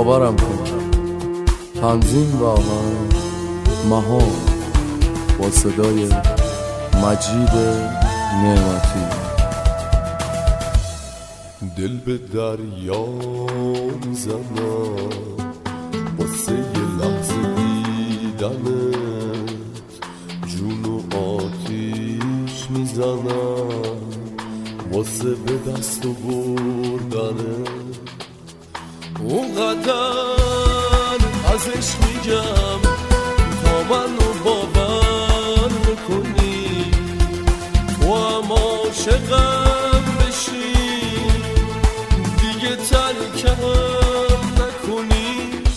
باورم کن. تنظیم و آهنگ مهار با صدای مجید نعمتی. دل به دریا میزنم واسه یه لحظه دیدنت، جون و آتیش میزنم واسه به دست و بردنت. اونقدر ازش میگم تا منو باور بکنی، تو هم عاشقم بشی دیگه ترکم نکنی.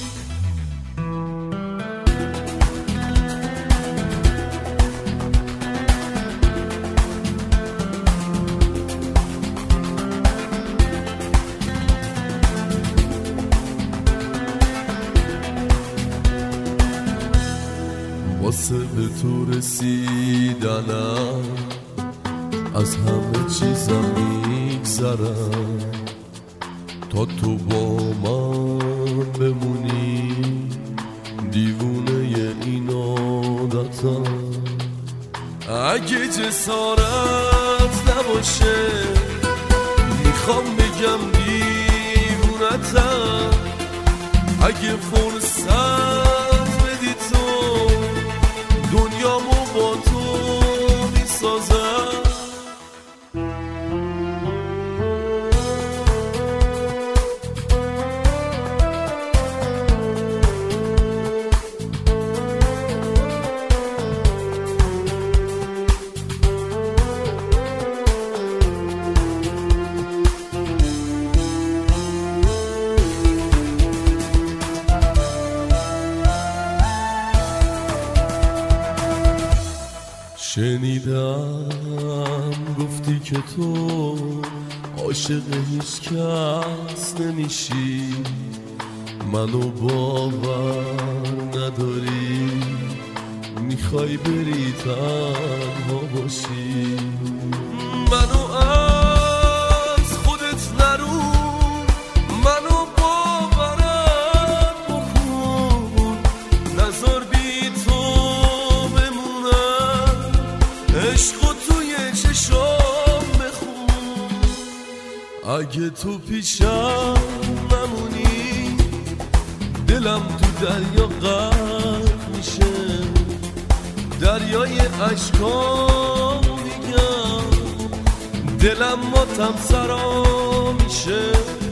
واسه به تو رسیدنم از همه چیزم میگذرم، تا تو با من بمونی دیوونه این عادتم. اگه جسارت نباشه میخوام بگم دیوونتم، اگه فرصت بدی تو دنیامو با تو میسازم. شنیدم گفتی که تو عاشق هیچ کس نمیشی، منو باور نداری، میخوای بری تنها باشی. منو از خودت نرو، منو باورم بکن، نذار بی تو بمونم، عشقو توی چشام بخون. اگه تو پیشم نمونی دلم تو دریا غرق میشه، دریای عشقام میگم دلم ماتم سرا میشه.